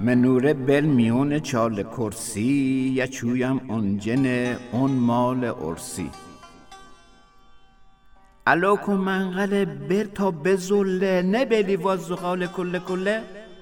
منوره بل میون چال کرسی، یا چویم اونجنه اون مال ارسی. الوکو منقل بر تا بزله، نبلی وازقال کله کله.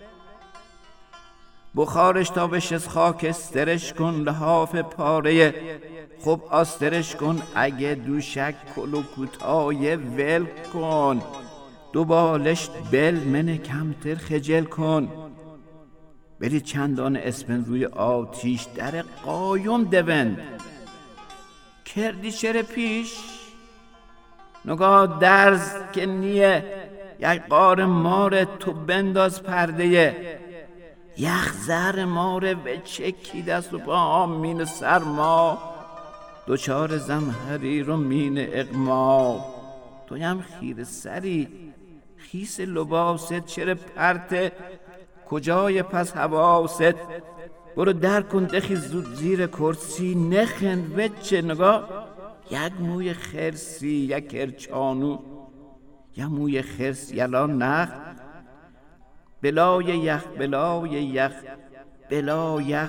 بخارش تا بشز خاک استرش کن، لحاف پاره خب آسترش کن. اگه دوشک کلو کوتای ول کن، دو بالش بل من کمتر خجل کن. برید چندان اسپن روی آتیش، در قایم دوند کردی چره پیش. نگاه درز که نیه یک قار ماره، تو بنداز پرده یخ زهر ماره. و چکی دست و پا مین سرما، دوچار زمهری رو مین اقما. تویم خیر سری خیس لباست، چره پرته کجای پس حواست. برو در کن دخی زود زیر کرسی، نخن وچه نگاه یک موی خرسی یک کرچانو. یک موی خرس یلا نخ بلای یخ بلای یخ بلا یخ.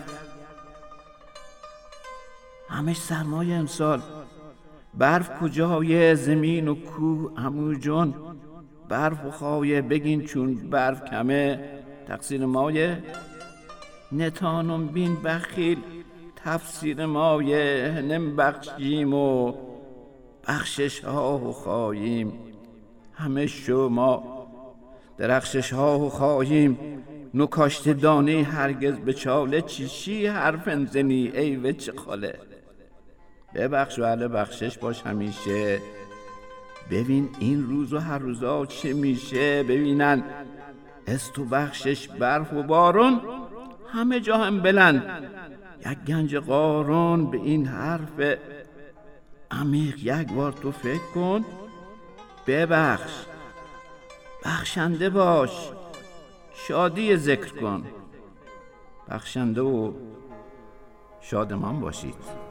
همش سرمای امسال، برف کجای زمین و کوه همو جون. برف و خایه بگین چون برف کمه، تقصیر مایه نتانم بین بخیل. تفسیر مایه نم بخشیم و بخشش ها و خواهیم. همه شما درخشش ها و خواهیم. نکاشته دانه هرگز به چاله، چیشی حرف انزنی ای وچه خاله. ببخش و اهل بخشش باش همیشه، ببین این روز و هر روزا چه میشه. ببینن است و بخشش برف و بارون، همه جا هم بلند یک گنج قارون. به این حرف عمیق یک بار تو فکر کن. ببخش، بخشنده باش، شادی ذکر کن. بخشنده و شادمان باشید.